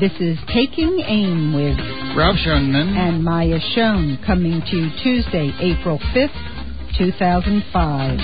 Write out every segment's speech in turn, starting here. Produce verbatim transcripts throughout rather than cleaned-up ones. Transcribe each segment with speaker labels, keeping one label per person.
Speaker 1: This is Taking Aim with
Speaker 2: Ralph Schoenman
Speaker 1: and Maya Schoen, coming to you Tuesday, April fifth, two thousand five.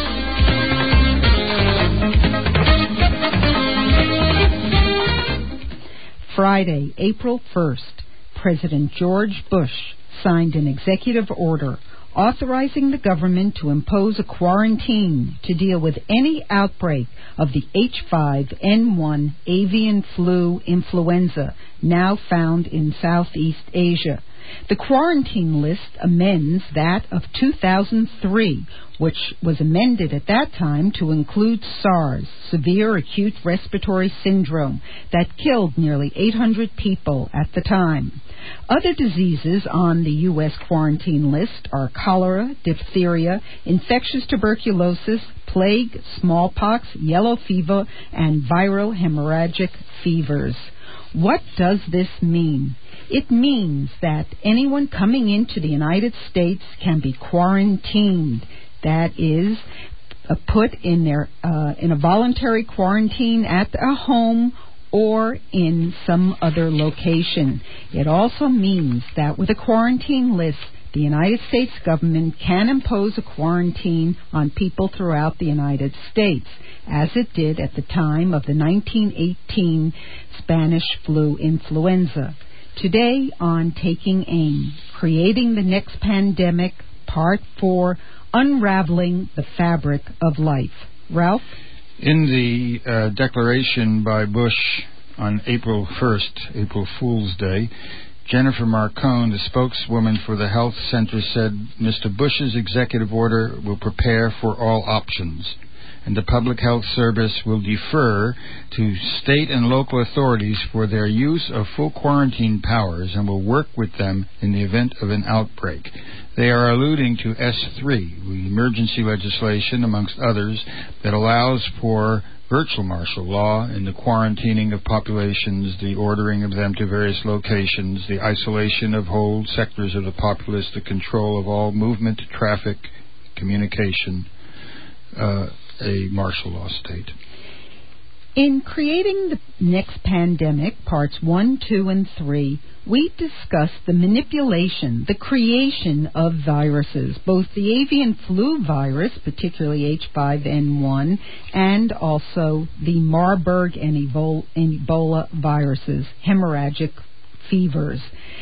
Speaker 1: Friday, April first, President George Bush signed an executive order authorizing the government to impose a quarantine to deal with any outbreak of the H five N one avian flu influenza now found in Southeast Asia. The quarantine list amends that of two thousand three, which was amended at that time to include SARS, severe acute respiratory syndrome, that killed nearly eight hundred people at the time. Other diseases on the U S quarantine list are cholera, diphtheria, infectious tuberculosis, plague, smallpox, yellow fever, and viral hemorrhagic fevers. What does this mean? It means that anyone coming into the United States can be quarantined. That is, uh, put in their uh, in a voluntary quarantine at a home or in some other location. It also means that with a quarantine list, the United States government can impose a quarantine on people throughout the United States, as it did at the time of the nineteen eighteen Spanish flu influenza. Today on Taking Aim, Creating the Next Pandemic, Part four, Unraveling the Fabric of Life. Ralph?
Speaker 2: In the uh, declaration by Bush on April first, April Fool's Day, Jennifer Marcone, the spokeswoman for the health center, said Mister Bush's executive order will prepare for all options, and the Public Health Service will defer to state and local authorities for their use of full quarantine powers and will work with them in the event of an outbreak. They are alluding to S three, the emergency legislation, amongst others, that allows for virtual martial law in the quarantining of populations, the ordering of them to various locations, the isolation of whole sectors of the populace, the control of all movement, traffic, communication, uh, a martial law state.
Speaker 1: In Creating the Next Pandemic, Parts one, two, and three, we discussed the manipulation, the creation of viruses, both the avian flu virus, particularly H five N one, and also the Marburg and Ebola viruses, hemorrhagic fevers.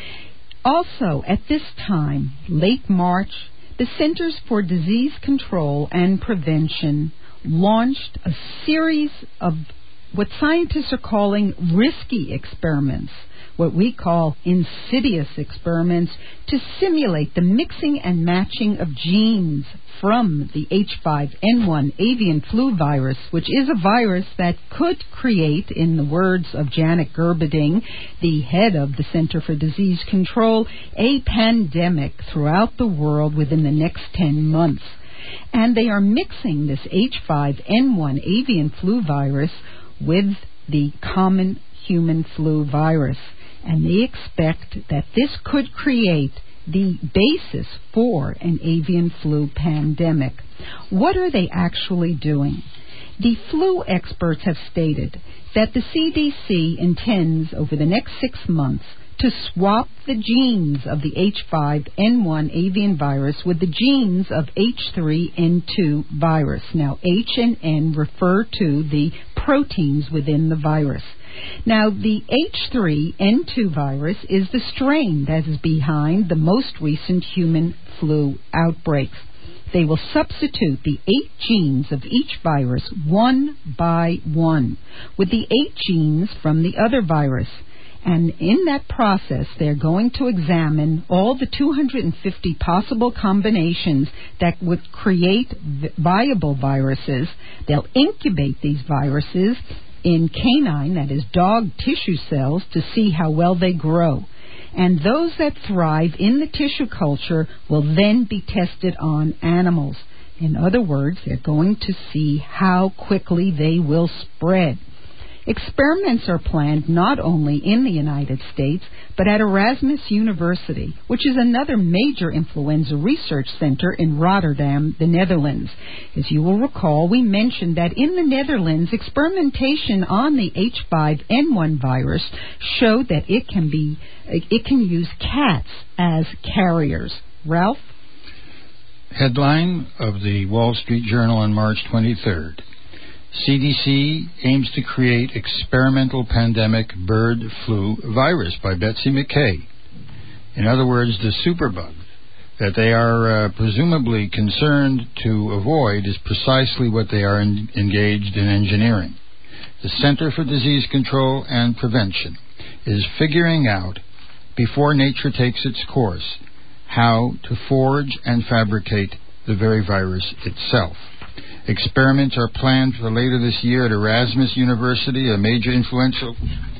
Speaker 1: Also, at this time, late March, the Centers for Disease Control and Prevention launched a series of what scientists are calling risky experiments, what we call insidious experiments, to simulate the mixing and matching of genes from the H five N one avian flu virus, which is a virus that could create, in the words of Janet Gerberding, the head of the Center for Disease Control, a pandemic throughout the world within the next ten months. And they are mixing this H five N one avian flu virus with the common human flu virus. And they expect that this could create the basis for an avian flu pandemic. What are they actually doing? The flu experts have stated that the C D C intends over the next six months to swap the genes of the H five N one avian virus with the genes of H three N two virus. Now, H and N refer to the proteins within the virus. Now, the H three N two virus is the strain that is behind the most recent human flu outbreaks. They will substitute the eight genes of each virus one by one with the eight genes from the other virus. And in that process, they're going to examine all the two hundred fifty possible combinations that would create viable viruses. They'll incubate these viruses in canine, that is dog tissue cells, to see how well they grow. And those that thrive in the tissue culture will then be tested on animals. In other words, they're going to see how quickly they will spread. Experiments are planned not only in the United States, but at Erasmus University, which is another major influenza research center in Rotterdam, the Netherlands. As you will recall, we mentioned that in the Netherlands, experimentation on the H five N one virus showed that it can be, it can use cats as carriers. Ralph?
Speaker 2: Headline of the Wall Street Journal on March twenty-third. C D C aims to create experimental pandemic bird flu virus by Betsy McKay. In other words, the superbug that they are uh, presumably concerned to avoid is precisely what they are in, engaged in engineering. The Center for Disease Control and Prevention is figuring out, before nature takes its course, how to forge and fabricate the very virus itself. Experiments are planned for later this year at Erasmus University, a major influential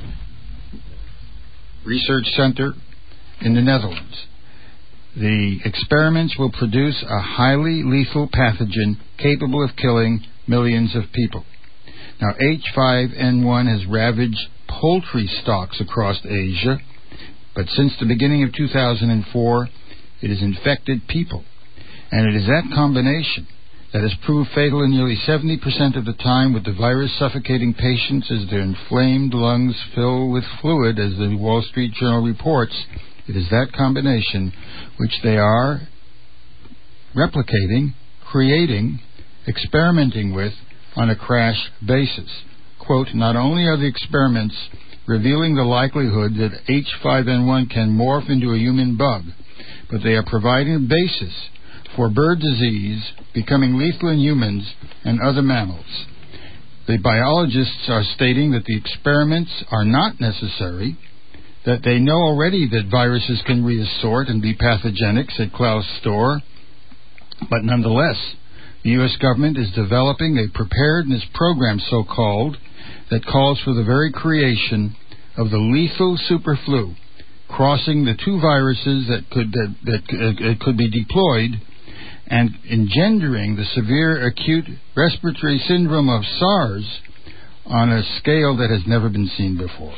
Speaker 2: research center in the Netherlands. The experiments will produce a highly lethal pathogen capable of killing millions of people. Now, H five N one has ravaged poultry stocks across Asia, but since the beginning of two thousand four, it has infected people. And it is that combination that has proved fatal in nearly seventy percent of the time, with the virus suffocating patients as their inflamed lungs fill with fluid, as the Wall Street Journal reports. It is that combination which they are replicating, creating, experimenting with on a crash basis. Quote, not only are the experiments revealing the likelihood that H five N one can morph into a human bug, but they are providing a basis for bird disease becoming lethal in humans and other mammals. The biologists are stating that the experiments are not necessary, that they know already that viruses can reassort and be pathogenic, said Klaus Storr, but nonetheless, the U S government is developing a preparedness program, so-called, that calls for the very creation of the lethal superflu, crossing the two viruses that could that, that uh, could be deployed and engendering the severe acute respiratory syndrome of SARS on a scale that has never been seen before.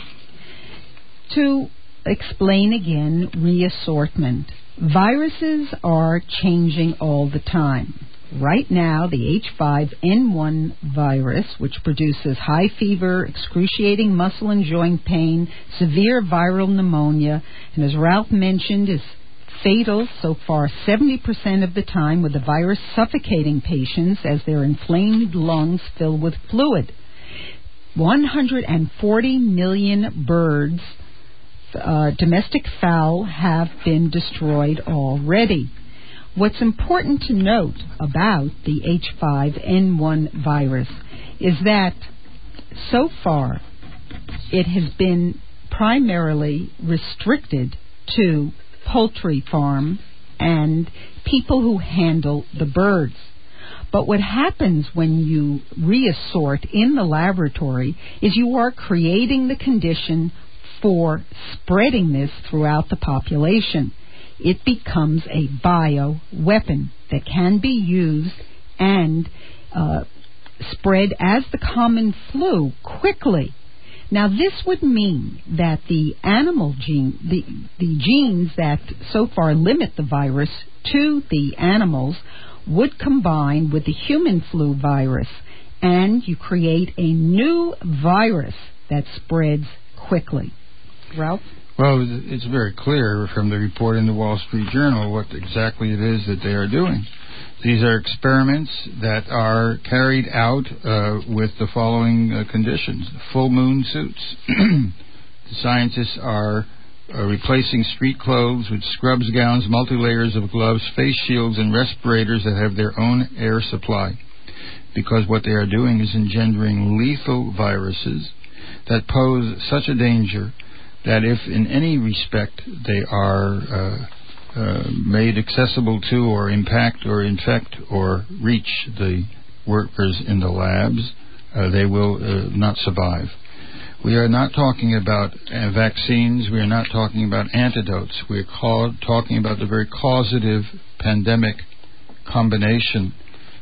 Speaker 1: To explain again reassortment, viruses are changing all the time. Right now, the H five N one virus, which produces high fever, excruciating muscle and joint pain, severe viral pneumonia, and as Ralph mentioned, is fatal so far seventy percent of the time, with the virus suffocating patients as their inflamed lungs fill with fluid. one hundred forty million birds, uh, domestic fowl, have been destroyed already. What's important to note about the H five N one virus is that so far it has been primarily restricted to poultry farms and people who handle the birds. But what happens when you reassort in the laboratory is you are creating the condition for spreading this throughout the population. It becomes a bioweapon that can be used and uh, spread as the common flu quickly. Now, this would mean that the animal gene, the, the genes that so far limit the virus to the animals, would combine with the human flu virus, and you create a new virus that spreads quickly. Ralph?
Speaker 2: Well, it's very clear from the report in the Wall Street Journal what exactly it is that they are doing. These are experiments that are carried out uh, with the following uh, conditions. Full moon suits. The scientists are uh, replacing street clothes with scrubs, gowns, multi-layers of gloves, face shields, and respirators that have their own air supply. Because what they are doing is engendering lethal viruses that pose such a danger that if in any respect they are uh, uh, made accessible to or impact or infect or reach the workers in the labs, uh, they will uh, not survive. We are not talking about uh, vaccines. We are not talking about antidotes. We are called, talking about the very causative pandemic combination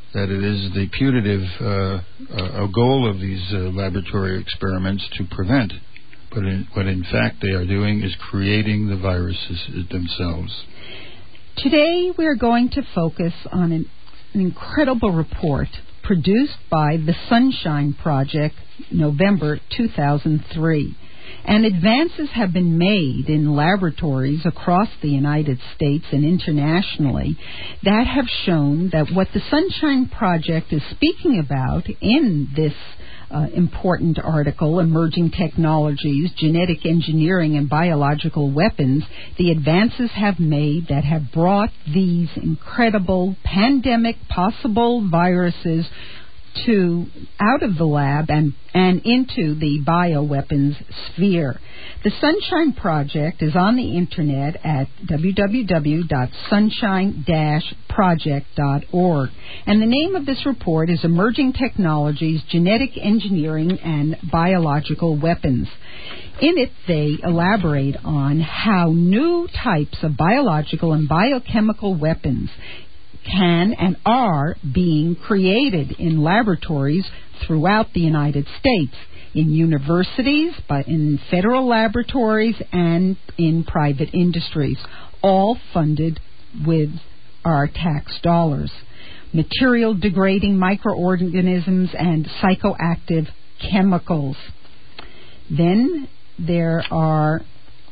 Speaker 2: that it is the putative uh, uh, goal of these uh, laboratory experiments to prevent. But in, what in fact they are doing is creating the viruses themselves.
Speaker 1: Today we are going to focus on an, an incredible report produced by the Sunshine Project, November two thousand three. And advances have been made in laboratories across the United States and internationally that have shown that what the Sunshine Project is speaking about in this uh, important article, Emerging Technologies, Genetic Engineering and Biological Weapons, the advances have made that have brought these incredible pandemic possible viruses to out of the lab and, and into the bioweapons sphere. The Sunshine Project is on the internet at w w w dot sunshine dash project dot org. And the name of this report is Emerging Technologies, Genetic Engineering and Biological Weapons. In it, they elaborate on how new types of biological and biochemical weapons can and are being created in laboratories throughout the United States, in universities, but in federal laboratories, and in private industries, all funded with our tax dollars. Material degrading microorganisms and psychoactive chemicals. Then there are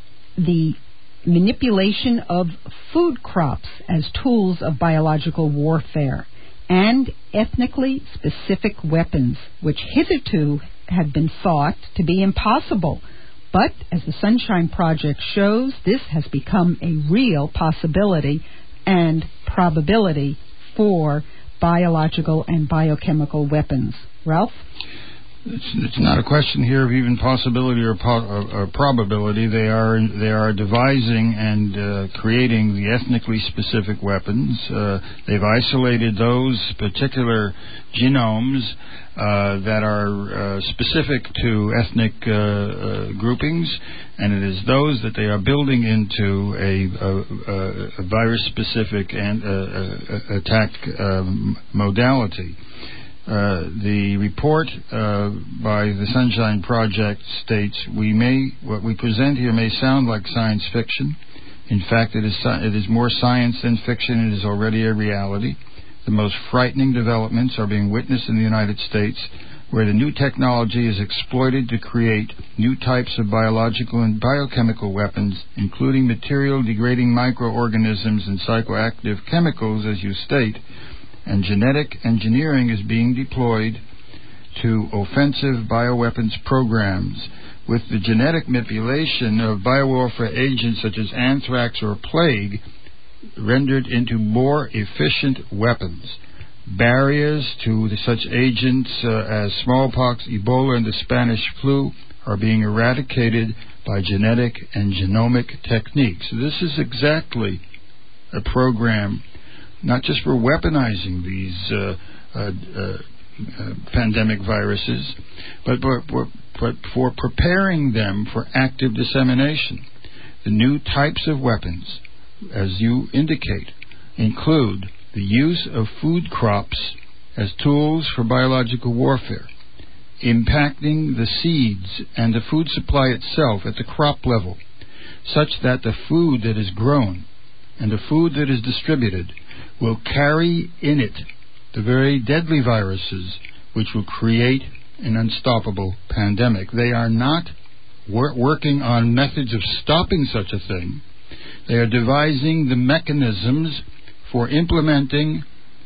Speaker 1: the manipulation of food crops as tools of biological warfare, and ethnically specific weapons, which hitherto had been thought to be impossible. But, as the Sunshine Project shows, this has become a real possibility and probability for biological and biochemical weapons. Ralph?
Speaker 2: It's, it's not a question here of even possibility or, po- or, or probability. They are they are devising and uh, creating the ethnically specific weapons. Uh, they've isolated those particular genomes uh, that are uh, specific to ethnic uh, uh, groupings, and it is those that they are building into a, a, a virus-specific and uh, uh, attack um, modality. Uh, the report uh, by the Sunshine Project states, we may, what we present here may sound like science fiction. In fact, it is, it is more science than fiction. It is already a reality. The most frightening developments are being witnessed in the United States, where the new technology is exploited to create new types of biological and biochemical weapons, including material degrading microorganisms and psychoactive chemicals, as you state. And genetic engineering is being deployed to offensive bioweapons programs, with the genetic manipulation of biowarfare agents such as anthrax or plague rendered into more efficient weapons. Barriers to the such agents uh, as smallpox, Ebola, and the Spanish flu are being eradicated by genetic and genomic techniques. So this is exactly a program not just for weaponizing these uh, uh, uh, uh, pandemic viruses, but, but, but for preparing them for active dissemination. The new types of weapons, as you indicate, include the use of food crops as tools for biological warfare, impacting the seeds and the food supply itself at the crop level, such that the food that is grown and the food that is distributed will carry in it the very deadly viruses which will create an unstoppable pandemic. They are not wor- working on methods of stopping such a thing. They are devising the mechanisms for implementing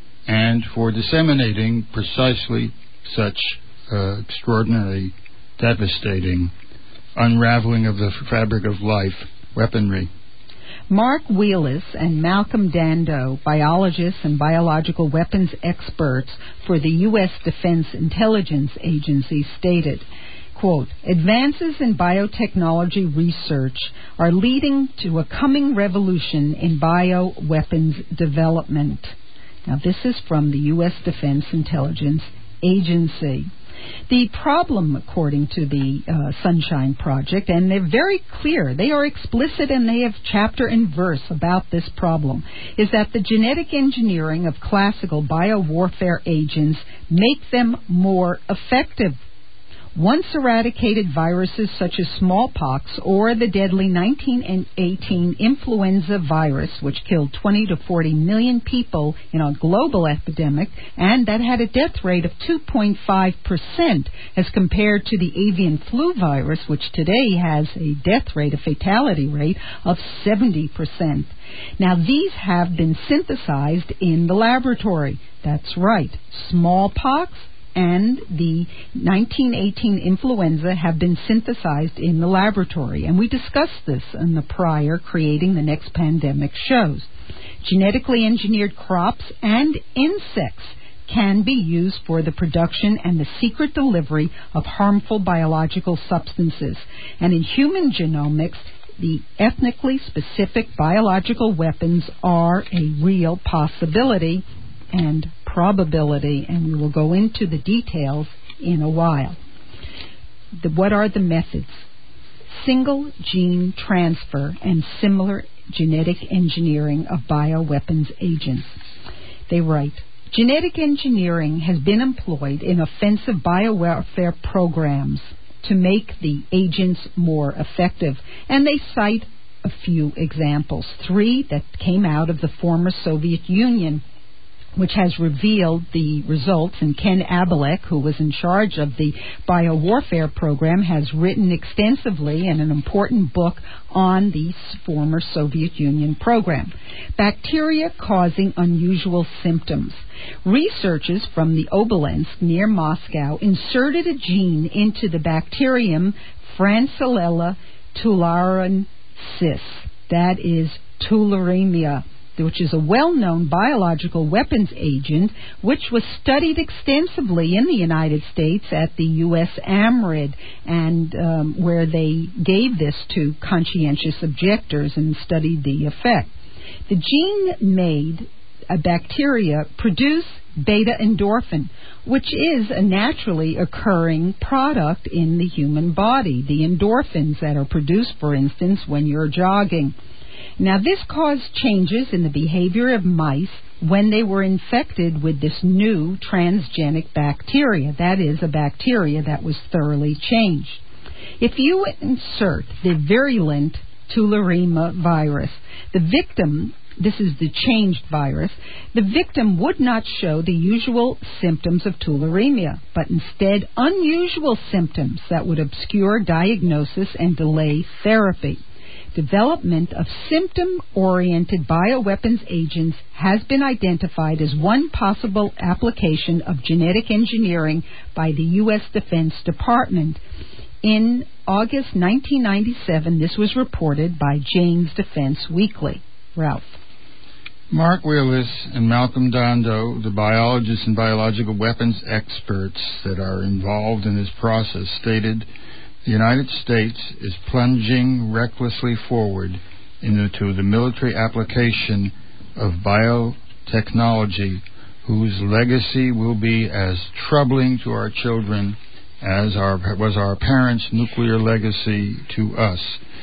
Speaker 2: and for disseminating precisely such uh, extraordinary, devastating unraveling of the fabric of life weaponry.
Speaker 1: Mark Wheelis and Malcolm Dando, biologists and biological weapons experts for the U S Defense Intelligence Agency, stated, quote, advances in biotechnology research are leading to a coming revolution in bioweapons development. Now, this is from the U S Defense Intelligence Agency. The problem, according to the uh, Sunshine Project, and they're very clear, they are explicit and they have chapter and verse about this problem, is that the genetic engineering of classical biowarfare agents make them more effective. Once eradicated viruses such as smallpox or the deadly nineteen eighteen influenza virus, which killed twenty to forty million people in a global epidemic, and that had a death rate of two point five percent as compared to the avian flu virus, which today has a death rate, a fatality rate of seventy percent. Now, these have been synthesized in the laboratory. That's right. Smallpox and the nineteen eighteen influenza have been synthesized in the laboratory. And we discussed this in the prior Creating the Next Pandemic shows. Genetically engineered crops and insects can be used for the production and the secret delivery of harmful biological substances. And in human genomics, the ethnically specific biological weapons are a real possibility and probability, and we will go into the details in a while. The, what are the methods? Single gene transfer and similar genetic engineering of bioweapons agents. They write, genetic engineering has been employed in offensive biowarfare programs to make the agents more effective, and they cite a few examples. Three that came out of the former Soviet Union, which has revealed the results, and Ken Abalek, who was in charge of the biowarfare program, has written extensively in an important book on the former Soviet Union program. Bacteria causing unusual symptoms. Researchers from the Obelensk near Moscow inserted a gene into the bacterium Francisella tularensis, that is tularemia, which is a well-known biological weapons agent, which was studied extensively in the United States at the U S AMRID, and um, where they gave this to conscientious objectors and studied the effect. The gene made a bacteria produce beta-endorphin, which is a naturally occurring product in the human body, the endorphins that are produced, for instance, when you're jogging. Now, this caused changes in the behavior of mice when they were infected with this new transgenic bacteria. That is, a bacteria that was thoroughly changed. If you insert the virulent tularemia virus, the victim, this is the changed virus, the victim would not show the usual symptoms of tularemia, but instead unusual symptoms that would obscure diagnosis and delay therapy. Development of symptom-oriented bioweapons agents has been identified as one possible application of genetic engineering by the U S Defense Department. In August nineteen ninety-seven, this was reported by Jane's Defense Weekly. Ralph.
Speaker 2: Mark Wheelis and Malcolm Dando, the biologists and biological weapons experts that are involved in this process, stated, the United States is plunging recklessly forward into the military application of biotechnology, whose legacy will be as troubling to our children as our, was our parents' nuclear legacy to us.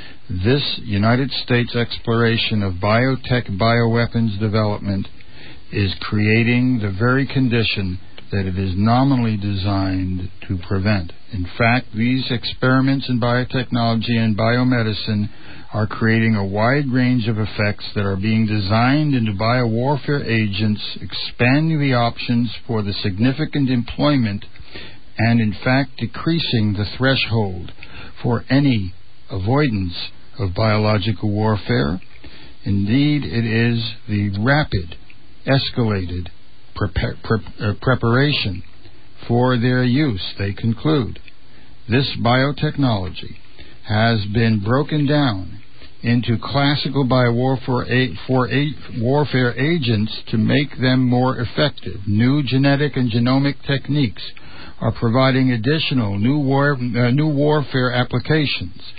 Speaker 2: This United States exploration of biotech bioweapons development is creating the very condition that it is nominally designed to prevent. In fact, these experiments in biotechnology and biomedicine are creating a wide range of effects that are being designed into biowarfare agents, expanding the options for the significant employment and, in fact, decreasing the threshold for any avoidance of biological warfare. Indeed, it is the rapid, escalated Prepar- pre- uh, preparation for their use. They conclude this biotechnology has been broken down into classical biowarfare a- for a- warfare agents to make them more effective. New genetic and genomic techniques are providing additional new war uh, new warfare applications.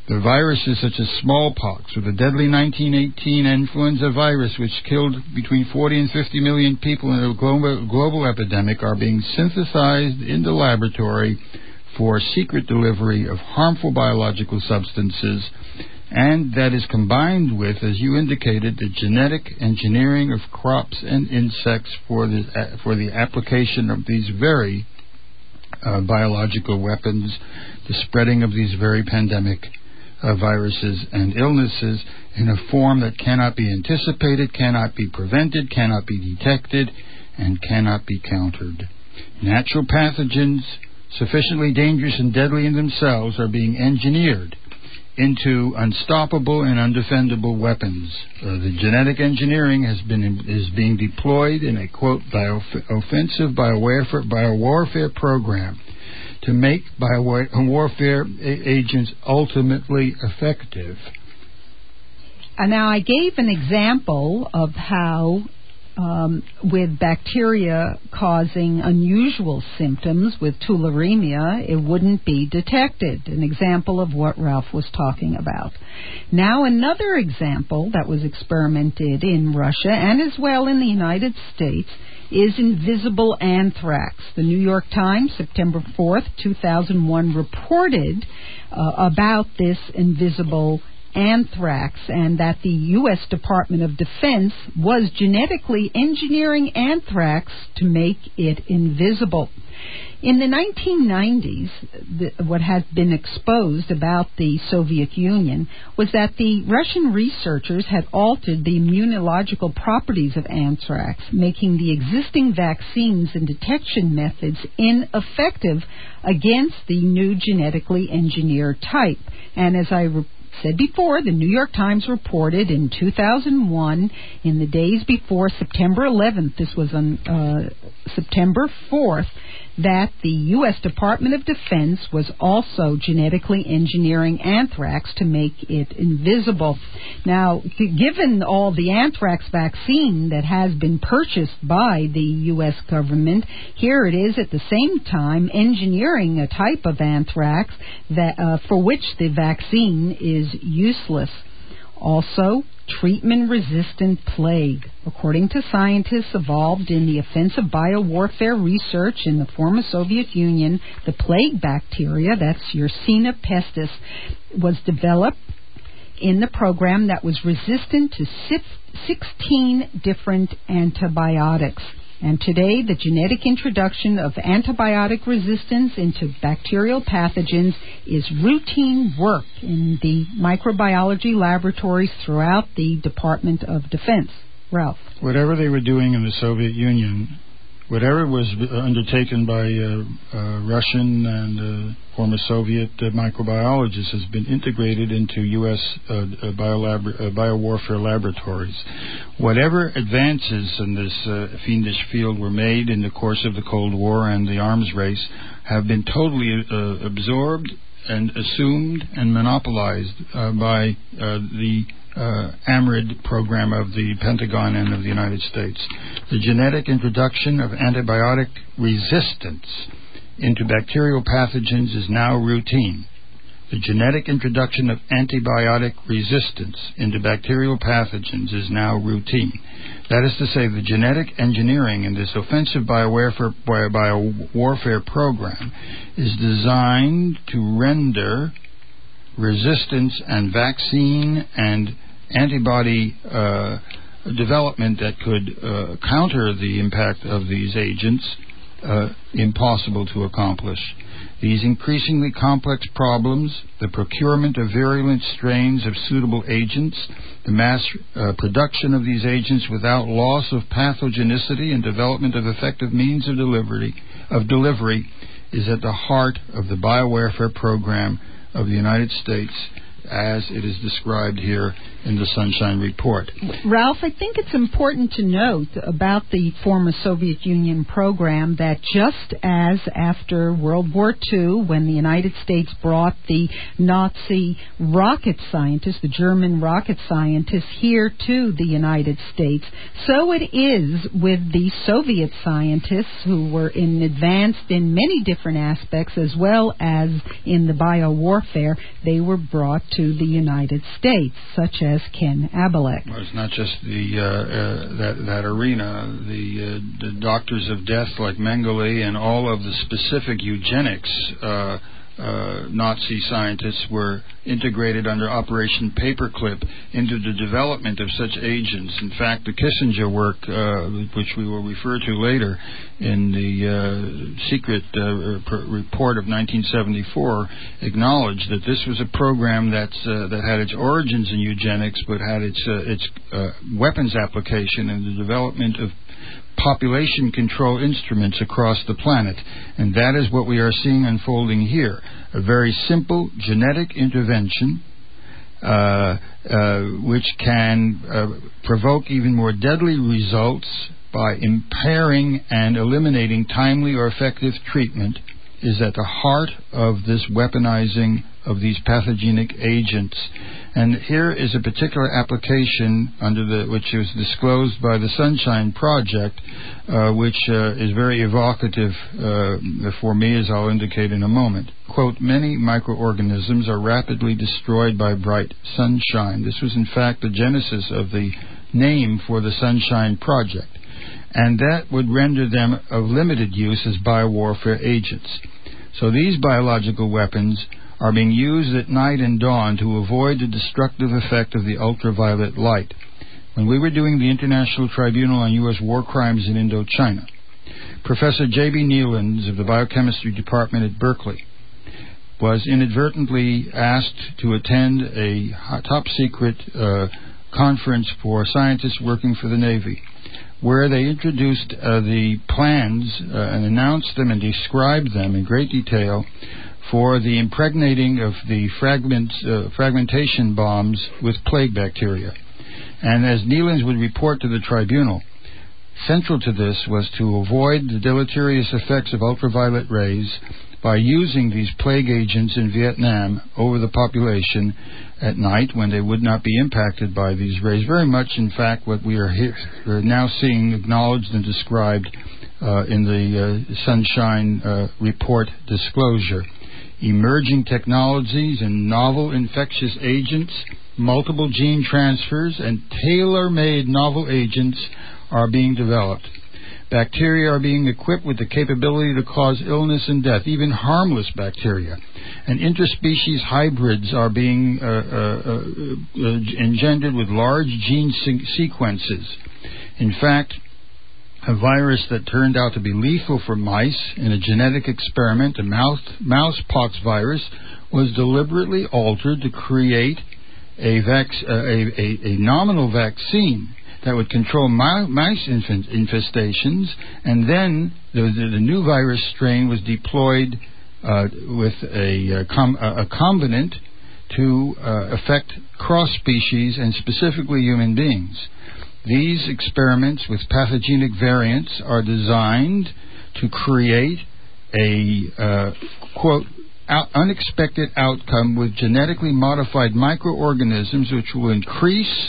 Speaker 2: The viruses such as smallpox or the deadly nineteen eighteen influenza virus, which killed between forty and fifty million people in a global, global epidemic, are being synthesized in the laboratory for secret delivery of harmful biological substances, and that is combined with, as you indicated, the genetic engineering of crops and insects for the, uh, for the application of these very uh, biological weapons, the spreading of these very pandemic uh, viruses and illnesses in a form that cannot be anticipated, cannot be prevented, cannot be detected, and cannot be countered. Natural pathogens, sufficiently dangerous and deadly in themselves, are being engineered into unstoppable and undefendable weapons. Uh, the genetic engineering has been in, is being deployed in a, quote, bio, offensive biowarfare, biowarfare program to make biowarfare a- agents ultimately effective.
Speaker 1: Uh, now, I gave an example of how Um, with bacteria causing unusual symptoms with tularemia, it wouldn't be detected. An example of what Ralph was talking about. Now another example that was experimented in Russia and as well in the United States is invisible anthrax. The New York Times, September fourth, two thousand one, reported uh, about this invisible anthrax, and that the U S Department of Defense was genetically engineering anthrax to make it invisible. In the nineteen nineties, the, what has been exposed about the Soviet Union was that the Russian researchers had altered the immunological properties of anthrax, making the existing vaccines and detection methods ineffective against the new genetically engineered type. And as I re- said before, the New York Times reported in two thousand one, in the days before September eleventh, this was on uh, September fourth, that the U S Department of Defense was also genetically engineering anthrax to make it invisible. Now, given all the anthrax vaccine that has been purchased by the U S government, here it is at the same time engineering a type of anthrax that uh, for which the vaccine is useless. Also, treatment-resistant plague. According to scientists involved in the offensive biowarfare research in the former Soviet Union, the plague bacteria, that's Yersinia pestis, was developed in the program that was resistant to sixteen different antibiotics. And today, the genetic introduction of antibiotic resistance into bacterial pathogens is routine work in the microbiology laboratories throughout the Department of Defense. Ralph.
Speaker 2: Whatever they were doing in the Soviet Union, whatever was undertaken by uh, uh, Russian and uh, former Soviet uh, microbiologists has been integrated into U S uh, uh, biolab- uh, biowarfare laboratories. Whatever advances in this uh, fiendish field were made in the course of the Cold War and the arms race have been totally uh, absorbed and assumed and monopolized uh, by uh, the Uh, AMRID program of the Pentagon and of the United States. The genetic introduction of antibiotic resistance into bacterial pathogens is now routine. The genetic introduction of antibiotic resistance into bacterial pathogens is now routine. That is to say, the genetic engineering in this offensive biowarfare, biowarfare program is designed to render resistance and vaccine and antibody uh, development that could uh, counter the impact of these agents uh, impossible to accomplish. These increasingly complex problems, the procurement of virulent strains of suitable agents, the mass uh, production of these agents without loss of pathogenicity, and development of effective means of delivery, of delivery is at the heart of the biowarfare program of the United States as it is described here in the Sunshine Report.
Speaker 1: Ralph, I think it's important to note about the former Soviet Union program that just as after World War Two, when the United States brought the Nazi rocket scientists, the German rocket scientists, here to the United States, so it is with the Soviet scientists who were in advanced in many different aspects as well as in the biowarfare. They were brought to the United States, such as Ken Abalek.
Speaker 2: Well, it's not just the uh, uh, that that arena. The, uh, the doctors of death like Mengele and all of the specific eugenics uh, uh, Nazi scientists were integrated under Operation Paperclip into the development of such agents. In fact, the Kissinger work, uh, which we will refer to later in the uh, secret uh, report of nineteen seventy-four, acknowledged that this was a program that's, uh, that had its origins in eugenics but had its, uh, its uh, weapons application in the development of population control instruments across the planet. And that is what we are seeing unfolding here. A very simple genetic intervention uh, uh, which can uh, provoke even more deadly results by impairing and eliminating timely or effective treatment is at the heart of this weaponizing of these pathogenic agents. And here is a particular application under the which was disclosed by the Sunshine Project, uh, which uh, is very evocative uh, for me, as I'll indicate in a moment. Quote, many microorganisms are rapidly destroyed by bright sunshine. This was in fact the genesis of the name for the Sunshine Project. And that would render them of limited use as biowarfare agents. So these biological weapons are being used at night and dawn to avoid the destructive effect of the ultraviolet light. When we were doing the International Tribunal on U S War Crimes in Indochina, Professor J B Nealons of the Biochemistry Department at Berkeley was inadvertently asked to attend a top-secret uh, conference for scientists working for the Navy, where they introduced uh, the plans uh, and announced them and described them in great detail for the impregnating of the fragment, uh, fragmentation bombs with plague bacteria. And as Nealons would report to the tribunal, central to this was to avoid the deleterious effects of ultraviolet rays by using these plague agents in Vietnam over the population at night when they would not be impacted by these rays. Very much, in fact, what we are, here, are now seeing acknowledged and described uh, in the uh, Sunshine uh, Report disclosure. Emerging technologies and novel infectious agents, multiple gene transfers, and tailor-made novel agents are being developed. Bacteria are being equipped with the capability to cause illness and death, even harmless bacteria. And interspecies hybrids are being uh, uh, uh, engendered with large gene se- sequences. In fact, a virus that turned out to be lethal for mice in a genetic experiment, a mouse, mousepox virus, was deliberately altered to create a, vac- uh, a, a, a nominal vaccine that would control mice infant infestations, and then the, the, the new virus strain was deployed uh, with a, a, com- a combinant to uh, affect cross-species and specifically human beings. These experiments with pathogenic variants are designed to create a, uh, quote, out- unexpected outcome with genetically modified microorganisms which will increase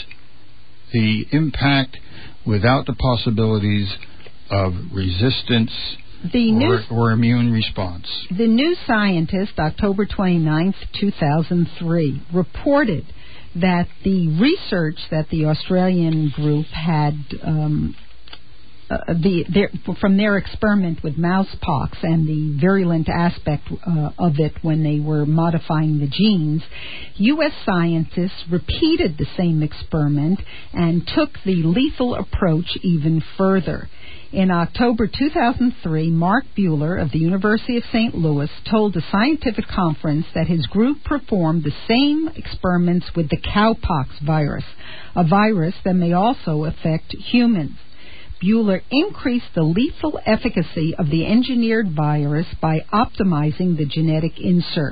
Speaker 2: the impact without the possibilities of resistance
Speaker 1: the
Speaker 2: or,
Speaker 1: new,
Speaker 2: or immune response.
Speaker 1: The New Scientist, October twenty-ninth, two thousand three, reported that the research that the Australian group had um, uh, the, their, from their experiment with mousepox and the virulent aspect uh, of it when they were modifying the genes, U S scientists repeated the same experiment and took the lethal approach even further. In October two thousand three, Mark Buehler of the University of Saint Louis told a scientific conference that his group performed the same experiments with the cowpox virus, a virus that may also affect humans. Buehler increased the lethal efficacy of the engineered virus by optimizing the genetic insert.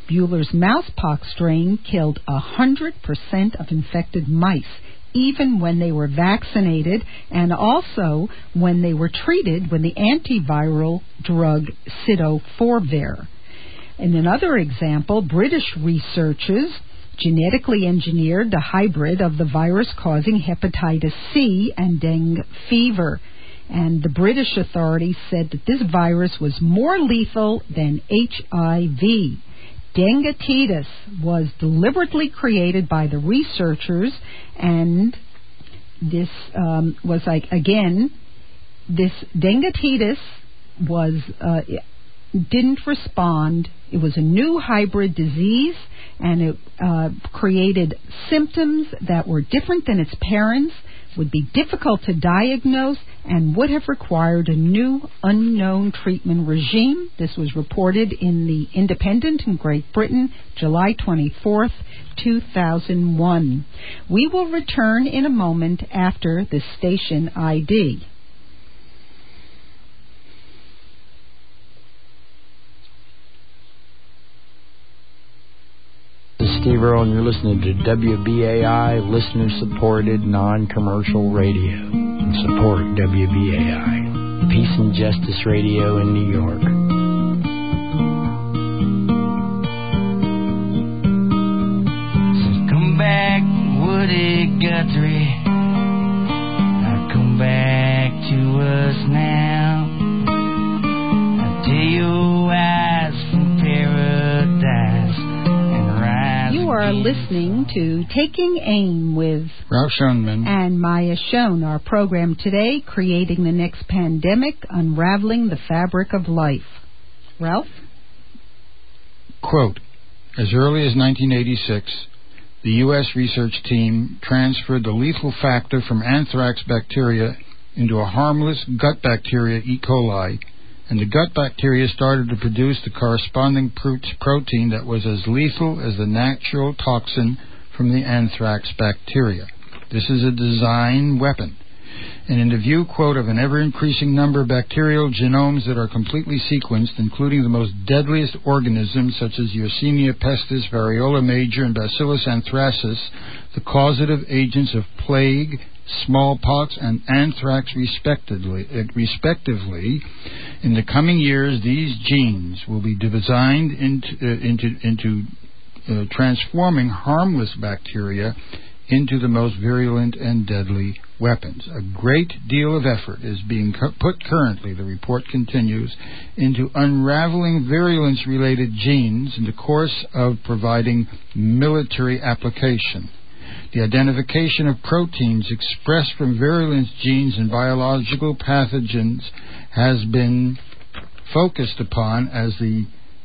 Speaker 1: Buehler's mousepox strain killed one hundred percent of infected mice, even when they were vaccinated and also when they were treated with the antiviral drug Cidoforvir. In another example, British researchers genetically engineered the hybrid of the virus causing hepatitis C and dengue fever. And the British authorities said that this virus was more lethal than H I V. Dengue was deliberately created by the researchers, and this um, was like, again, this dengue was uh, didn't respond. It was a new hybrid disease, and it uh, created symptoms that were different than its parents, would be difficult to diagnose, and would have required a new unknown treatment regime. This was reported in the Independent in Great Britain, July twenty-fourth, two thousand one. We will return in a moment after the station I D.
Speaker 3: This is Steve Earle, and you're listening to W B A I, listener-supported, non-commercial radio. And support W B A I, Peace and Justice Radio in New York. So come back, Woody Guthrie. Now come back to us now. I'll tell your eyes from paradise.
Speaker 1: You are listening to Taking Aim with
Speaker 2: Ralph Schoenman
Speaker 1: and Maya Schoen. Our program today, Creating the Next Pandemic, Unraveling the Fabric of Life. Ralph?
Speaker 2: Quote, as early as nineteen eighty-six, the U S research team transferred the lethal factor from anthrax bacteria into a harmless gut bacteria, E. coli, and the gut bacteria started to produce the corresponding protein that was as lethal as the natural toxin from the anthrax bacteria. This is a design weapon. And in the view, quote, of an ever-increasing number of bacterial genomes that are completely sequenced, including the most deadliest organisms such as Yersinia pestis, variola major, and Bacillus anthracis, the causative agents of plague, smallpox, and anthrax respectively, respectively, in the coming years, these genes will be designed into, uh, into, into uh, transforming harmless bacteria into the most virulent and deadly weapons. A great deal of effort is being cu- put currently, the report continues, into unraveling virulence-related genes in the course of providing military application. The identification of proteins expressed from virulence genes in biological pathogens has been focused upon as the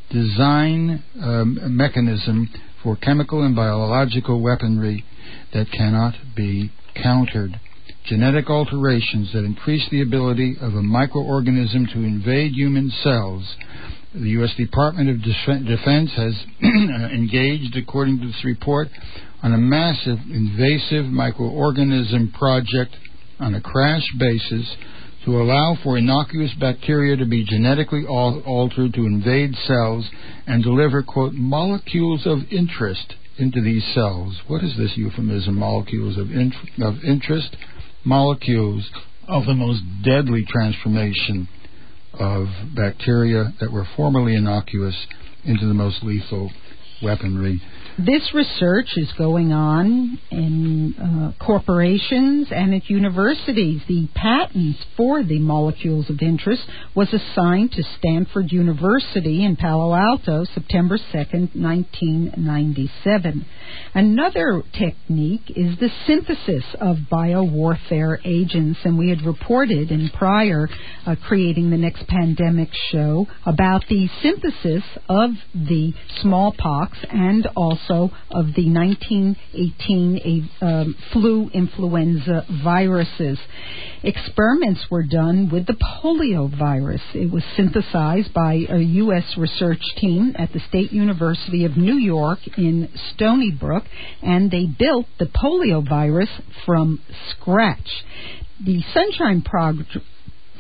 Speaker 2: design um, mechanism for chemical and biological weaponry that cannot be countered. Genetic alterations that increase the ability of a microorganism to invade human cells. The U S Department of Defense has engaged, according to this report, on a massive invasive microorganism project on a crash basis to allow for innocuous bacteria to be genetically al- altered to invade cells and deliver, quote, molecules of interest into these cells. What is this euphemism, molecules of, in- of interest? Molecules of the most deadly transformation of bacteria that were formerly innocuous into the most lethal weaponry.
Speaker 1: This research is going on in uh, corporations and at universities. The patents for the molecules of interest was assigned to Stanford University in Palo Alto, September second, nineteen ninety-seven. Another technique is the synthesis of biowarfare agents, and we had reported in prior uh, Creating the Next Pandemic show about the synthesis of the smallpox and also Also of the nineteen eighteen um, flu influenza viruses. Experiments were done with the polio virus. It was synthesized by a U S research team at the State University of New York in Stony Brook, and they built the polio virus from scratch. The Sunshine Project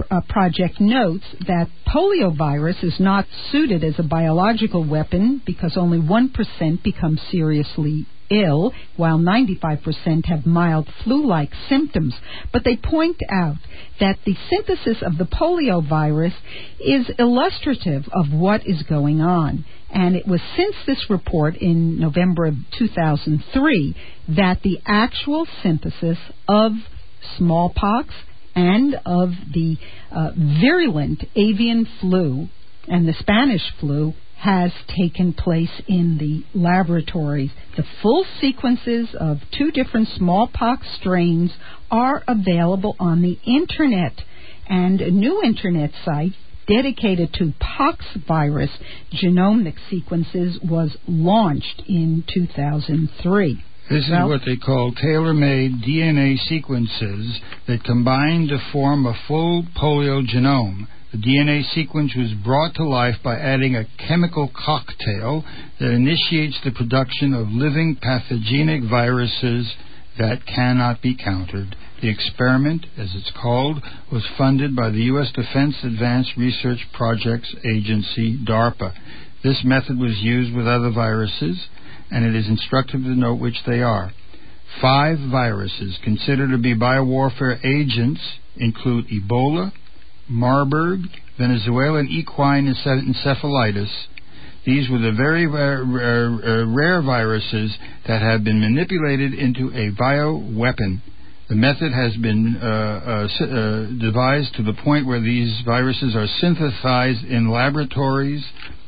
Speaker 1: uh, project notes that poliovirus is not suited as a biological weapon because only one percent become seriously ill, while ninety-five percent have mild flu-like symptoms. But they point out that the synthesis of the poliovirus is illustrative of what is going on. And it was since this report in November of two thousand three that the actual synthesis of smallpox and of the uh, virulent avian flu and the Spanish flu has taken place in the laboratories. The full sequences of two different smallpox strains are available on the Internet, and a new Internet site dedicated to poxvirus genomic sequences was launched in two thousand three.
Speaker 2: This is what they call tailor-made D N A sequences that combine to form a full polio genome. The D N A sequence was brought to life by adding a chemical cocktail that initiates the production of living pathogenic viruses that cannot be countered. The experiment, as it's called, was funded by the U S Defense Advanced Research Projects Agency, DARPA. This method was used with other viruses, and it is instructive to note which they are. Five viruses considered to be biowarfare agents include Ebola, Marburg, Venezuelan equine encephalitis. These were the very rare, rare, rare viruses that have been manipulated into a bioweapon. The method has been uh, uh, uh, devised to the point where these viruses are synthesized in laboratories,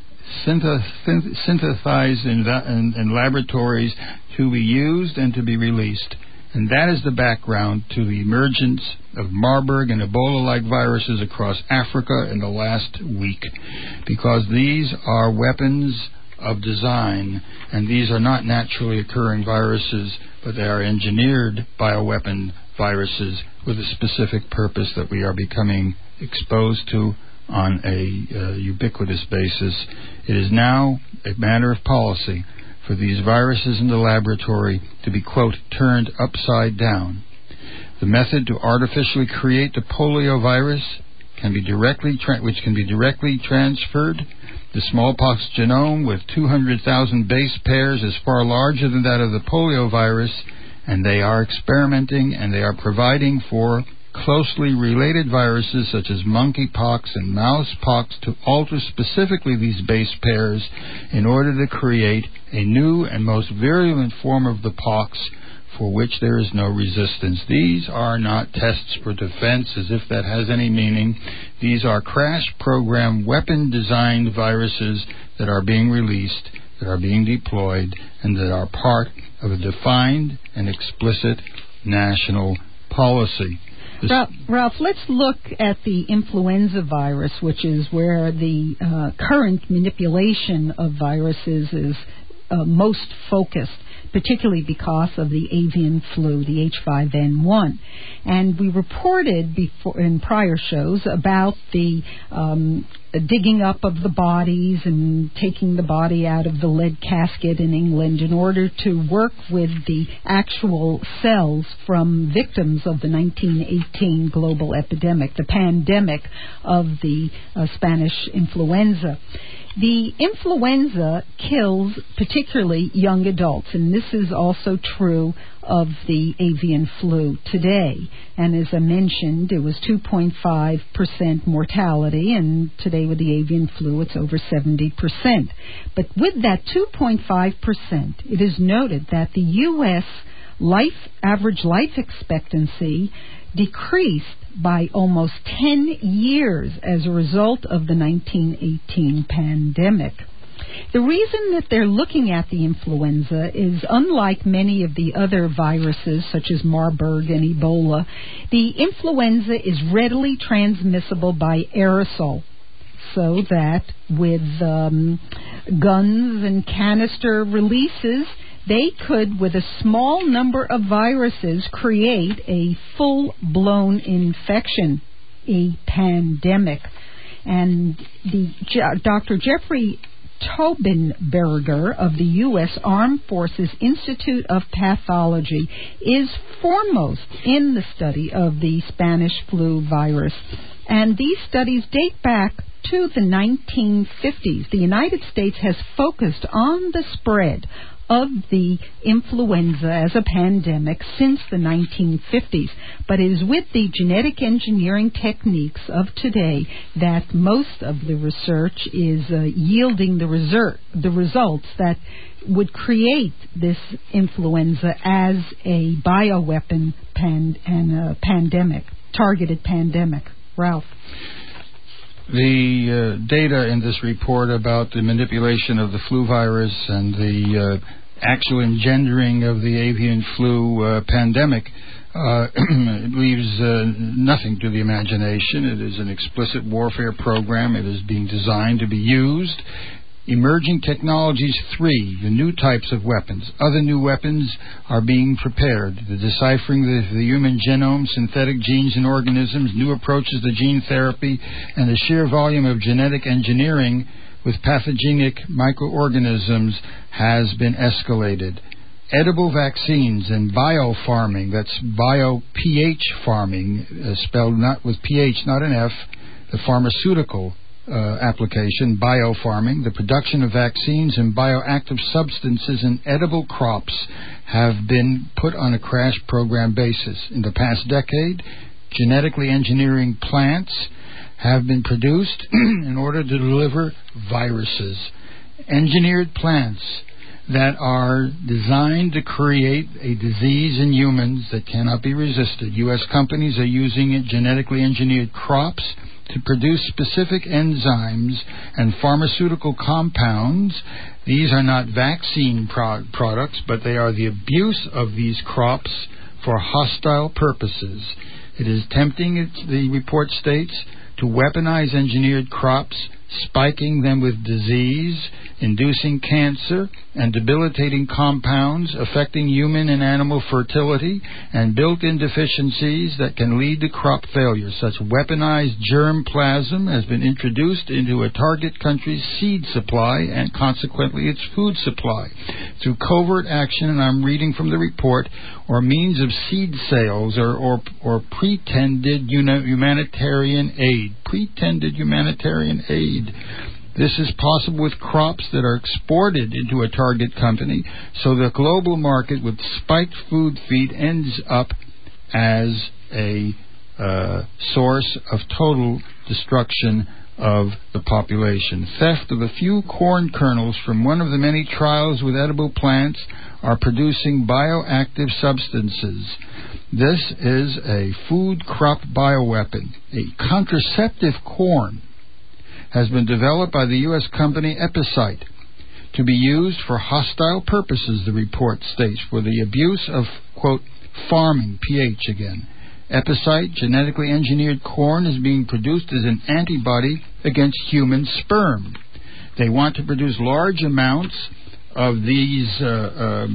Speaker 2: synth- synthesized in, in, in laboratories to be used and to be released. And that is the background to the emergence of Marburg and Ebola-like viruses across Africa in the last week, because these are weapons of design, and these are not naturally occurring viruses, but they are engineered bioweapon viruses with a specific purpose that we are becoming exposed to on a uh, ubiquitous basis. It is now a matter of policy for these viruses in the laboratory to be, quote, turned upside down. The method to artificially create the polio virus can be directly, tra- which can be directly transferred. The smallpox genome with two hundred thousand base pairs is far larger than that of the polio virus, and they are experimenting and they are providing for closely related viruses such as monkeypox and mousepox to alter specifically these base pairs in order to create a new and most virulent form of the pox for which there is no resistance. These are not tests for defense, as if that has any meaning. These are crash program weapon-designed viruses that are being released, that are being deployed, and that are part of a defined and explicit national policy.
Speaker 1: Ralph, Ralph, let's look at the influenza virus, which is where the uh, current manipulation of viruses is uh, most focused, particularly because of the avian flu, the H five N one. And we reported before in prior shows about the um, digging up of the bodies and taking the body out of the lead casket in England in order to work with the actual cells from victims of the nineteen eighteen global epidemic, the pandemic of the uh, Spanish influenza. The influenza kills particularly young adults, and this is also true of the avian flu today. And as I mentioned, it was two point five percent mortality, and today with the avian flu, it's over seventy percent. But with that two point five percent, it is noted that the U S life average life expectancy decreased by almost ten years as a result of the nineteen eighteen pandemic. The reason that they're looking at the influenza is, unlike many of the other viruses, such as Marburg and Ebola, the influenza is readily transmissible by aerosol, so that with um, guns and canister releases, they could, with a small number of viruses, create a full-blown infection, a pandemic. And the Doctor Jeffrey Tobenberger of the U S Armed Forces Institute of Pathology is foremost in the study of the Spanish flu virus. And these studies date back to the nineteen fifties. The United States has focused on the spread of the influenza as a pandemic since the nineteen fifties, but it is with the genetic engineering techniques of today that most of the research is uh, yielding the, reser- the results that would create this influenza as a bioweapon pan- and a pandemic, targeted pandemic. Ralph?
Speaker 2: The uh, data in this report about the manipulation of the flu virus and the uh, actual engendering of the avian flu uh, pandemic uh, it leaves uh, nothing to the imagination. It is an explicit warfare program. It is being designed to be used. Emerging technologies three, the new types of weapons. Other new weapons are being prepared. The deciphering the, the human genome, synthetic genes in organisms, new approaches to gene therapy, and the sheer volume of genetic engineering with pathogenic microorganisms has been escalated. Edible vaccines and biofarming, that's bio-pH farming, uh, spelled not with pH, not an F, the pharmaceutical Uh, application, biofarming, the production of vaccines and bioactive substances in edible crops have been put on a crash program basis. In the past decade, genetically engineering plants have been produced in order to deliver viruses. Engineered plants that are designed to create a disease in humans that cannot be resisted. U S companies are using it, genetically engineered crops to produce specific enzymes and pharmaceutical compounds. These are not vaccine pro- products, but they are the abuse of these crops for hostile purposes. It is tempting, the report states, to weaponize engineered crops, spiking them with disease, inducing cancer, and debilitating compounds affecting human and animal fertility, and built-in deficiencies that can lead to crop failure. Such weaponized germplasm has been introduced into a target country's seed supply and consequently its food supply. Through covert action, and I'm reading from the report, or means of seed sales or, or, or pretended humanitarian aid. Pretended humanitarian aid. This is possible with crops that are exported into a target company, so the global market with spiked food feed ends up as a uh, source of total destruction of the population. Theft of a few corn kernels from one of the many trials with edible plants are producing bioactive substances. This is a food crop bioweapon. A contraceptive corn has been developed by the U S company Epicite to be used for hostile purposes, the report states, for the abuse of, quote, farming, pH again. Epicite, genetically engineered corn, is being produced as an antibody against human sperm. They want to produce large amounts of these uh, uh,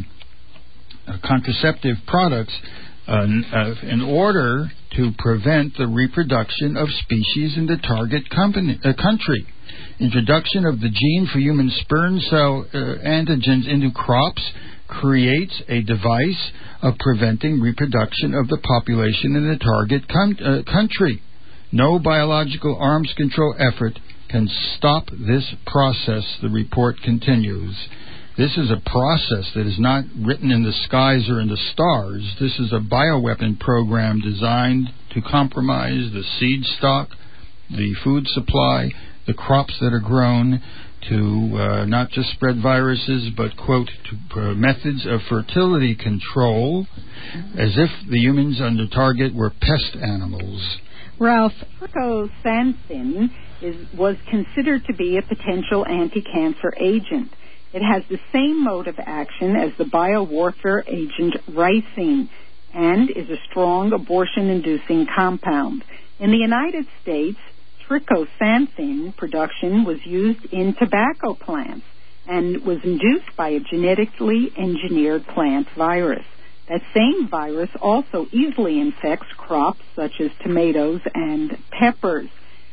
Speaker 2: contraceptive products uh, uh, in order to prevent the reproduction of species in the target company, uh, country. Introduction of the gene for human sperm cell uh, antigens into crops creates a device of preventing reproduction of the population in the target com- uh, country. No biological arms control effort can stop this process, the report continues. This is a process that is not written in the skies or in the stars. This is a bioweapon program designed to compromise the seed stock, the food supply, the crops that are grown, to uh, not just spread viruses, but, quote, to uh, methods of fertility control, as if the humans under target were pest animals.
Speaker 1: Ralph, Trichosanthine is, was considered to be a potential anti-cancer agent. It has the same mode of action as the biowarfare agent ricin and is a strong abortion-inducing compound. In the United States, trichosanthine production was used in tobacco plants and was induced by a genetically engineered plant virus. That same virus also easily infects crops such as tomatoes and peppers.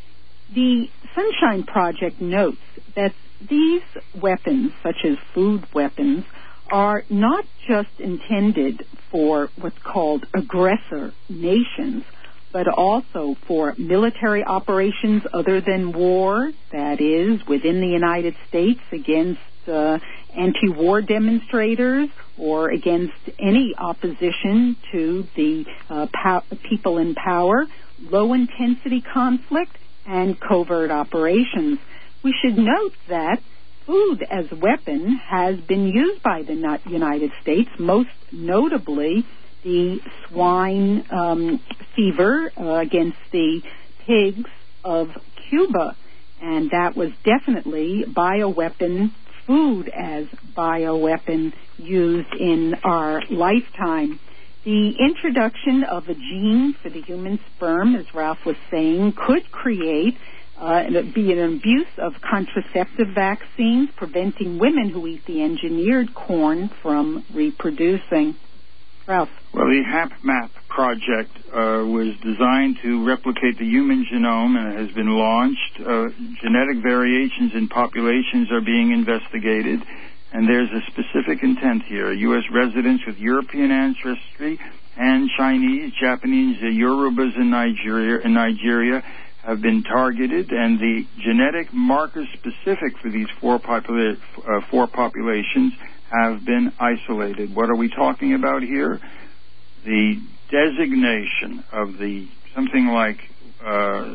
Speaker 1: The Sunshine Project notes that these weapons, such as food weapons, are not just intended for what's called aggressor nations, but also for military operations other than war, that is, within the United States against uh, anti-war demonstrators or against any opposition to the uh, pow- people in power, low-intensity conflict, and covert operations. We should note that food as a weapon has been used by the United States, most notably the swine um, fever uh, against the pigs of Cuba. And that was definitely bioweapon, food as bioweapon used in our lifetime. The introduction of a gene for the human sperm, as Ralph was saying, could create Uh, be an abuse of contraceptive vaccines, preventing women who eat the engineered corn from reproducing. Ralph?
Speaker 2: Well, the HapMap project uh, was designed to replicate the human genome and has been launched. Uh, genetic variations in populations are being investigated, and there's a specific intent here. U S residents with European ancestry and Chinese, Japanese, uh, Yorubas in Nigeria, in Nigeria have been targeted, and the genetic markers specific for these four, popula- uh, four populations have been isolated. What are we talking about here? The designation of the something like uh,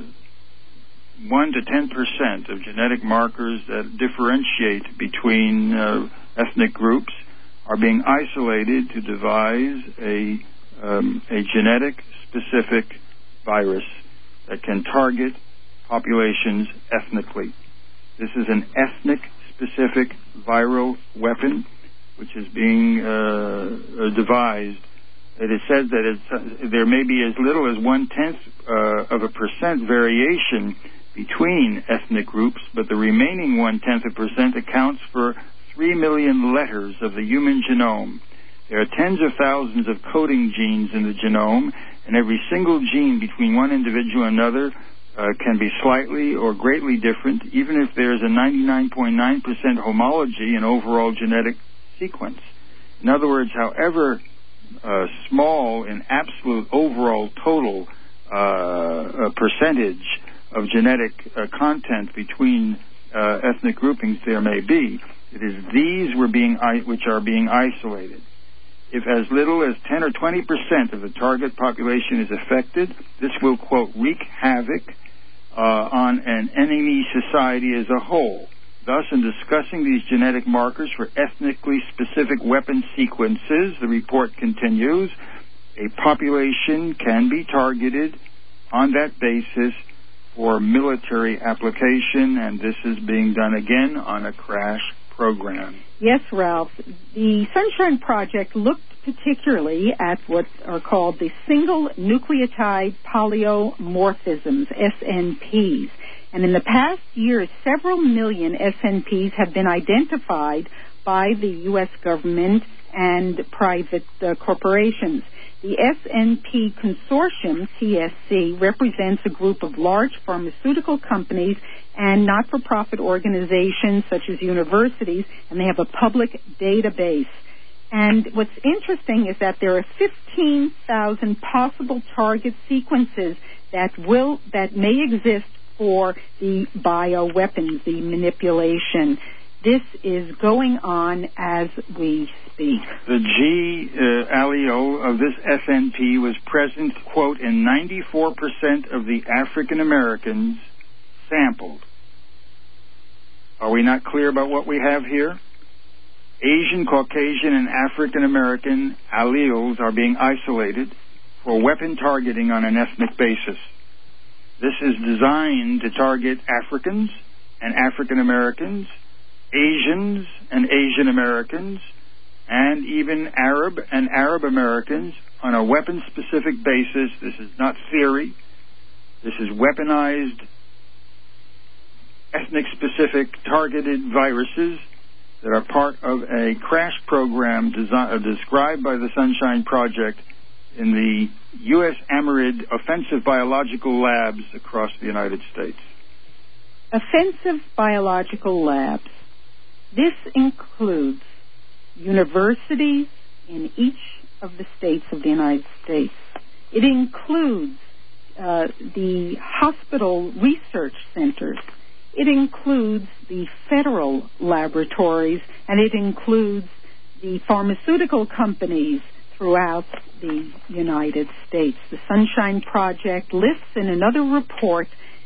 Speaker 2: one to ten percent of genetic markers that differentiate between uh, ethnic groups are being isolated to devise a, um, a genetic specific virus that can target populations ethnically. This is an ethnic-specific viral weapon which is being uh, devised. It is said that it's, uh, there may be as little as one-tenth uh, of a percent variation between ethnic groups, but the remaining one-tenth of a percent accounts for three million letters of the human genome. There are tens of thousands of coding genes in the genome, and every single gene between one individual and another uh, can be slightly or greatly different, even if there is a ninety-nine point nine percent homology in overall genetic sequence. In other words, however uh, small in absolute overall total uh, percentage of genetic uh, content between uh, ethnic groupings there may be, it is these were being I- which are being isolated. If as little as ten or twenty percent of the target population is affected, this will, quote, wreak havoc uh, on an enemy society as a whole. Thus, in discussing these genetic markers for ethnically specific weapon sequences, the report continues, a population can be targeted on that basis for military application, and this is being done again on a crash program.
Speaker 1: Yes, Ralph. The Sunshine Project looked particularly at what are called the single nucleotide polymorphisms, S N Ps. And in the past year, several million S N Ps have been identified by the U S government and private uh, corporations. The S N P Consortium, T S C, represents a group of large pharmaceutical companies and not-for-profit organizations such as universities, and they have a public database. And what's interesting is that there are fifteen thousand possible target sequences that will that may exist for the bioweapons, the manipulation. This is going on as we speak.
Speaker 2: The G uh, allele of this S N P was present, quote, in ninety-four percent of the African Americans sampled. Are we not clear about what we have here? Asian, Caucasian, and African American alleles are being isolated for weapon targeting on an ethnic basis. This is designed to target Africans and African Americans, Asians and Asian Americans, and even Arab and Arab Americans on a weapon-specific basis. This is not theory. This is weaponized, ethnic-specific, targeted viruses that are part of a crash program desi- uh, described by the Sunshine Project in the U S Amarid offensive biological labs across the United States.
Speaker 1: Offensive biological labs. This includes universities in each of the states of the United States. It includes
Speaker 4: uh, the hospital research centers. It includes the federal laboratories, and it includes the pharmaceutical companies throughout the United States. The Sunshine Project lists in another report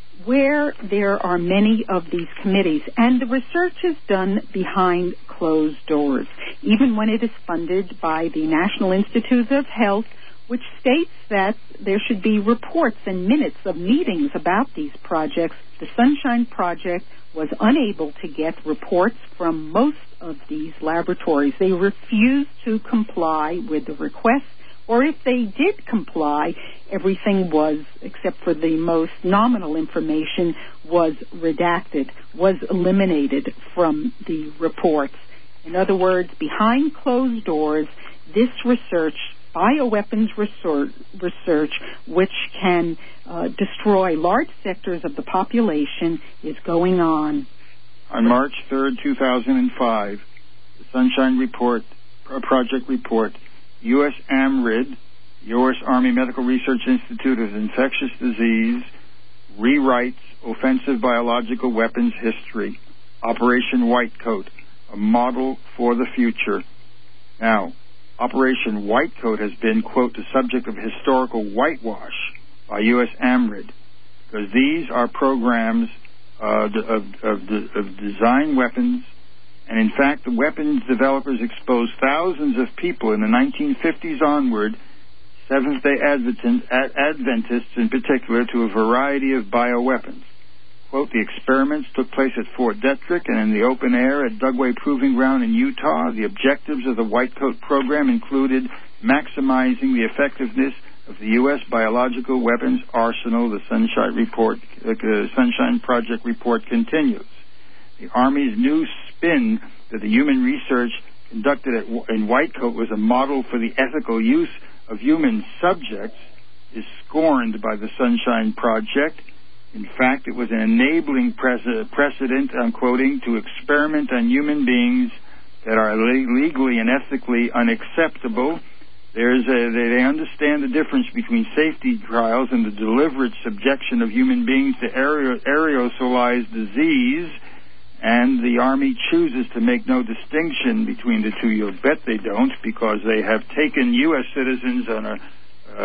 Speaker 4: where there are many of these committees, and the research is done behind closed doors, even when it is funded by the National Institutes of Health, which states that there should be reports and minutes of meetings about these projects. The Sunshine Project was unable to get reports from most of these laboratories. They refused to comply with the request, or if they did comply, everything was, except for the most nominal information, was redacted, was eliminated from the reports. In other words, behind closed doors, this research, bioweapons research, research which can uh, destroy large sectors of the population, is going on.
Speaker 2: On March third, two thousand five, the Sunshine Report, uh, Project report, U S AMRID, U S Army Medical Research Institute of Infectious Disease, rewrites offensive biological weapons history, Operation Whitecoat, a model for the future. Now, Operation Whitecoat has been, quote, the subject of historical whitewash by U S AMRID, because these are programs uh, of, of, of design weapons, and in fact, the weapons developers exposed thousands of people in the nineteen fifties onward, Seventh-day Adventists in particular, to a variety of bioweapons. Quote, the experiments took place at Fort Detrick and in the open air at Dugway Proving Ground in Utah. The objectives of the Whitecoat program included maximizing the effectiveness of the U S biological weapons arsenal. The Sunshine Report, uh, Sunshine Project report continues. The Army's new spin that the human research conducted at, in Whitecoat was a model for the ethical use of human subjects is scorned by the Sunshine Project. In fact, it was an enabling precedent, I'm quoting, to experiment on human beings that are legally and ethically unacceptable. There's a, they understand the difference between safety trials and the deliberate subjection of human beings to aerosolized disease, and the Army chooses to make no distinction between the two. You'll bet they don't, because they have taken U S citizens on a Uh,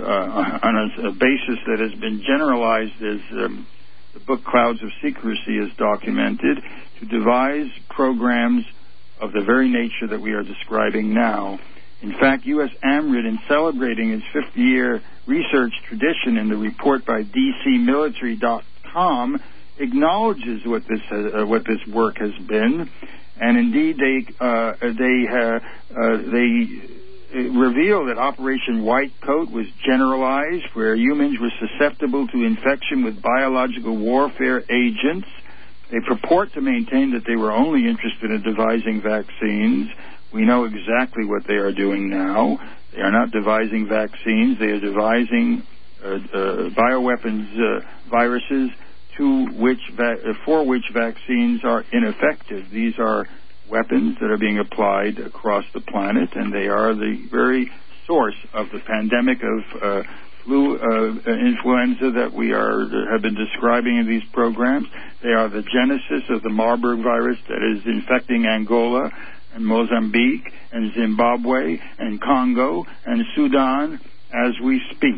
Speaker 2: uh, on a, a basis that has been generalized as um, the book Clouds of Secrecy is documented, to devise programs of the very nature that we are describing now. In fact, U S AMRID, in celebrating its fifty-year research tradition in the report by D C military dot com, acknowledges what this uh, what this work has been, and indeed they uh, they uh, uh, they. reveal that Operation Whitecoat was generalized, where humans were susceptible to infection with biological warfare agents. They purport to maintain that they were only interested in devising vaccines. We know exactly what they are doing now. They are not devising vaccines. They are devising uh, uh, bioweapons uh, viruses to which va- for which vaccines are ineffective. These are weapons that are being applied across the planet, and they are the very source of the pandemic of uh, flu, uh, influenza that we are have been describing in these programs. They are the genesis of the Marburg virus that is infecting Angola and Mozambique and Zimbabwe and Congo and Sudan as we speak.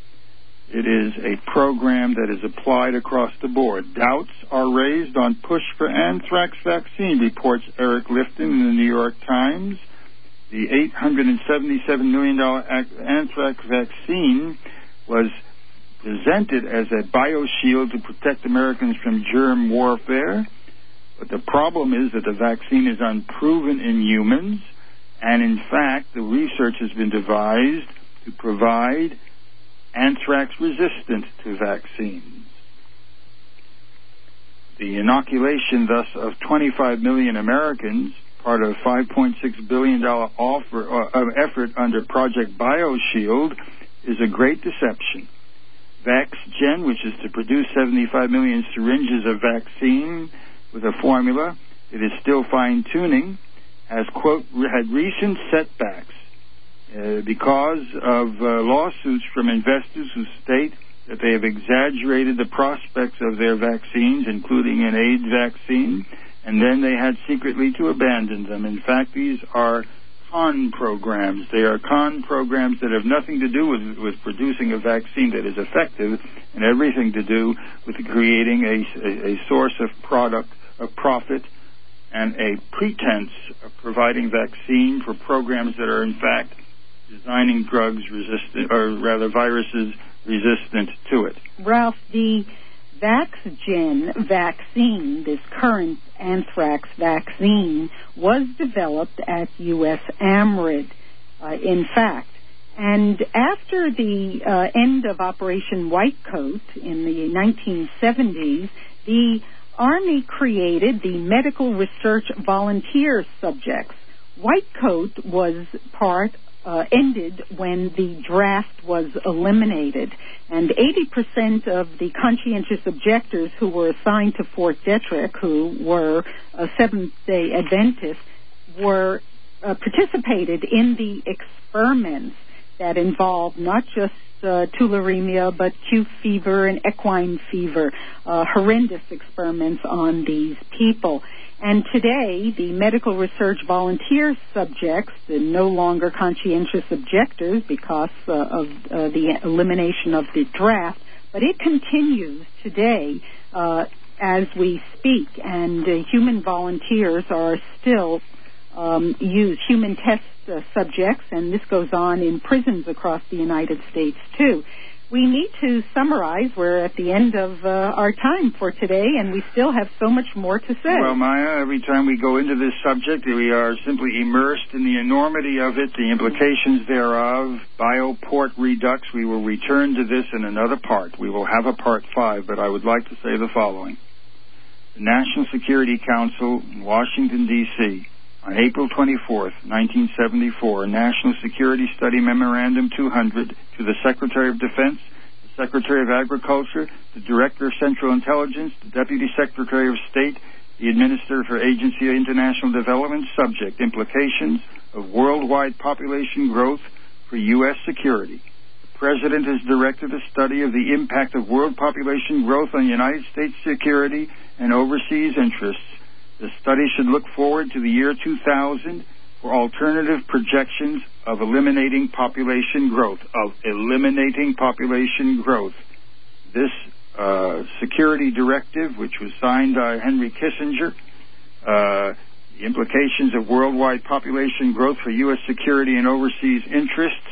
Speaker 2: It is a program that is applied across the board. Doubts are raised on push for anthrax vaccine, reports Eric Lifton in the New York Times. The eight hundred seventy-seven million dollars anthrax vaccine was presented as a bioshield to protect Americans from germ warfare. But the problem is that the vaccine is unproven in humans, and in fact, the research has been devised to provide anthrax resistant to vaccines. The inoculation, thus, of twenty-five million Americans, part of a five point six billion dollars offer, uh, effort under Project BioShield, is a great deception. VaxGen, which is to produce seventy-five million syringes of vaccine with a formula it is still fine-tuning, has, quote, had recent setbacks Uh, because of uh, lawsuits from investors who state that they have exaggerated the prospects of their vaccines, including an AIDS vaccine, and then they had secretly to abandon them. In fact, these are con programs. They are con programs that have nothing to do with, with producing a vaccine that is effective and everything to do with creating a, a, a source of product, of profit, and a pretense of providing vaccine for programs that are, in fact, designing drugs resistant, or rather viruses resistant to it.
Speaker 4: Ralph, the VaxGen vaccine, this current anthrax vaccine, was developed at U S AMRID, uh, in fact. And after the uh, end of Operation Whitecoat in the nineteen seventies, the Army created the Medical Research Volunteer Subjects. Whitecoat was part Uh, ended when the draft was eliminated, and eighty percent of the conscientious objectors who were assigned to Fort Detrick, who were uh, Seventh-day Adventists, were uh, participated in the experiments that involved not just uh, tularemia, but Q fever and equine fever, uh, horrendous experiments on these people. And today, the medical research volunteer subjects are no longer conscientious objectors because uh, of uh, the elimination of the draft, but it continues today uh, as we speak, and uh, human volunteers are still um, used, human test uh, subjects, and this goes on in prisons across the United States, too. We need to summarize. We're at the end of uh, our time for today, and we still have so much more to say.
Speaker 2: Well, Maya, every time we go into this subject, we are simply immersed in the enormity of it, the implications thereof, bioport redux. We will return to this in another part. We will have a part five, but I would like to say the following. The National Security Council in Washington, D C, on April twenty-fourth, nineteen seventy-four, National Security Study Memorandum two hundred to the Secretary of Defense, the Secretary of Agriculture, the Director of Central Intelligence, the Deputy Secretary of State, the Administrator for Agency of International Development, subject implications of worldwide population growth for U S security. The President has directed a study of the impact of world population growth on United States security and overseas interests. The study should look forward to the year two thousand for alternative projections of eliminating population growth, of eliminating population growth. This uh, security directive, which was signed by Henry Kissinger, uh, the implications of worldwide population growth for U S security and overseas interests,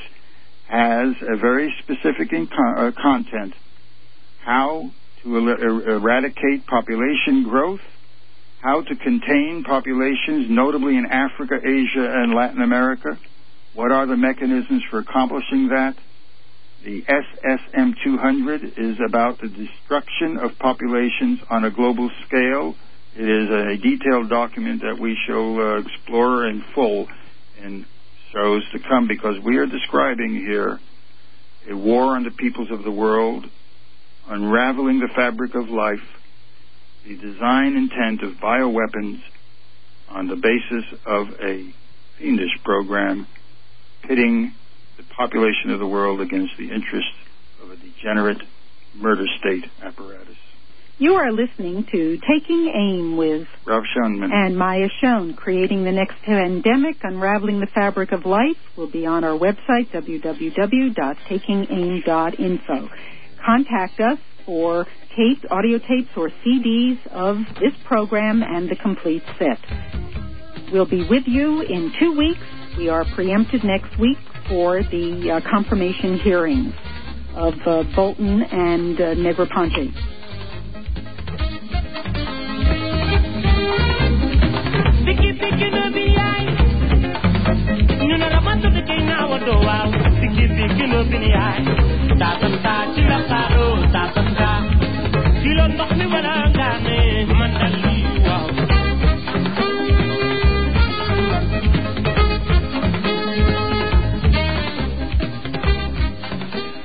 Speaker 2: has a very specific in con- uh, content. How to er- er- eradicate population growth, how to contain populations, notably in Africa, Asia, and Latin America. What are the mechanisms for accomplishing that? The S S M two hundred is about the destruction of populations on a global scale. It is a detailed document that we shall uh, explore in full in shows to come, because we are describing here a war on the peoples of the world, unraveling the fabric of life, the design intent of bioweapons on the basis of a fiendish program, pitting the population of the world against the interests of a degenerate murder state apparatus.
Speaker 4: You are listening to Taking Aim with
Speaker 2: Ralph Schoenman
Speaker 4: and Maya Schoen. Creating the Next Pandemic, Unraveling the Fabric of Life will be on our website, w w w dot taking aim dot info. Contact us for taped audio tapes or C Ds of this program and the complete set. We'll be with you in two weeks. We are preempted next week for the uh, confirmation hearings of uh, Bolton and uh, Negroponte.
Speaker 5: You know,